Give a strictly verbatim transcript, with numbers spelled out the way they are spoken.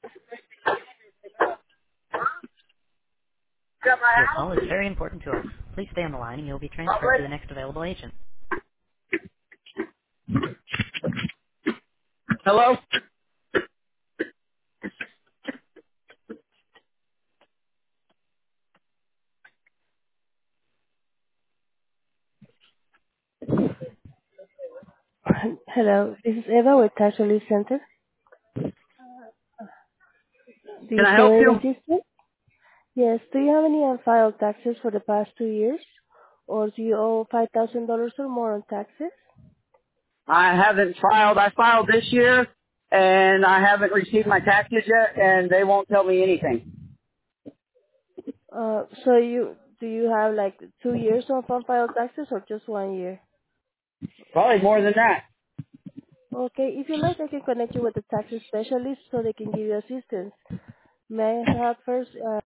Your call is very important to us. Please stay on the line and you'll be transferred to the next available agent. Hello? Hello, this is Eva with Tax Relief Center. Do Can you I still help need you? assistance? Yes. Do you have any unfiled taxes for the past two years? Or do you owe five thousand dollars or more on taxes? I haven't filed. I filed this year, and I haven't received my taxes yet, and they won't tell me anything. Uh, so you, do you have like two years of unfiled taxes or just one year? Probably more than that. Okay, if you like, I can connect you with the tax specialist so they can give you assistance. May I have first, uh,